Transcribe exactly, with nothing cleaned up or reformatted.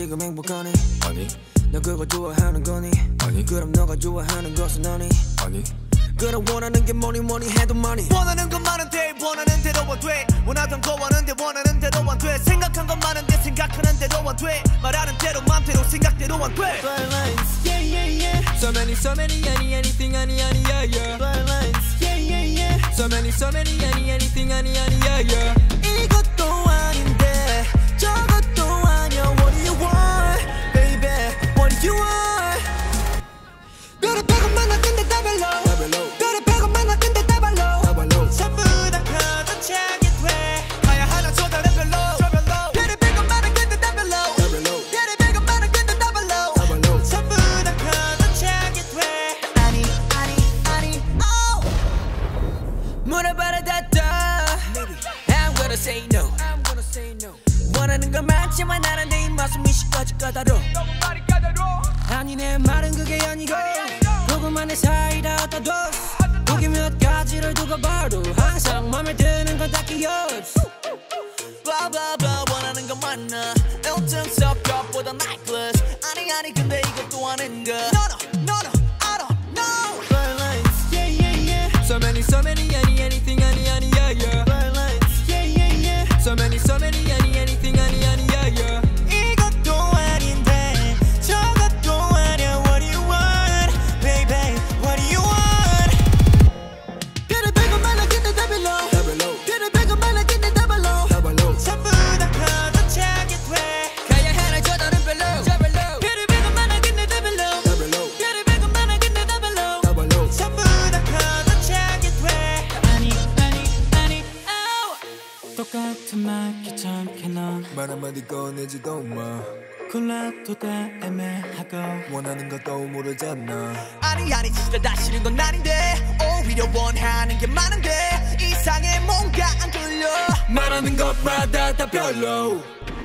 지금 행복하니? 아니 너 그거 좋아하는 거니? 아니 그럼 너가 좋아하는 것은 너니? 아니 그럼 원하는 게 뭐니 뭐니 해도 money. 원하는 것 많은데 원하는 대로 안돼 원하던 거 원하는데 원하는 대로 안돼 생각한 것 많은데 생각하는 대로 안돼 말하는 대로 맘대로 생각대로 안돼 Lines, yeah yeah yeah. So many so many any anything any any yeah yeah Lines, yeah yeah yeah. So many so many any anything any any yeah yeah 이것도 아닌데 저것도 아니야. What do you want, baby? What do you want? 별을 빼고 만나 근데 다 별로. 별을 빼고 만나 근데 다 별로. 전부 다 가득차게 돼 가야 하나 저 다른 별로 별을 빼고 만나 근데 다 별로. 별을 빼고 만나 근데 다 별로. 전부 다 가득차게 돼 아니 아니 아니 oh. 물어봐라 닫아. I'm gonna say no. I'm gonna say no. 원하는 건 많지만 나는 내 입맛은 미식까지 까다로워. 너무 많이 까다로워 아니 내 말은 그게 아니고 조금만의 사이다 갖다 둬. 고기 몇 가지를 두고 봐도 항상 맘에 드는 건 딱히 없어. blah blah blah 원하는 건 많아 일등 섭격보다 necklace 아니 아니 근데 이것도 아닌가 No no no no I don't know Lines, yeah yeah yeah. So many so many any anything any any yeah yeah Lines, yeah yeah yeah. So many so many any anything any any yeah yeah 이것도 아닌데 저것도 아니야. What do you want, baby? What do you want? 별을 빼고 말라 근데 다 별로. 별을 빼고 말라 근데 다 별로. 전부 다 가득차게 돼 가야 하나 저 다른 별로 별을 빼고 말라 근데 다 별로. 별을 빼고 말라 근데 다 별로. 전부 다 가득차게 돼 아니 아니 아니 oh. 똑같은 말 귀찮게 넌 말 한마디 꺼내지도 마 골라도 다 애매하고 원하는 것도 모르잖아 아니 아니 진짜 다 싫은 건 아닌데 오히려 원하는 게 많은데 이상해 뭔가 안 끌려 말하는 것마다 다 별로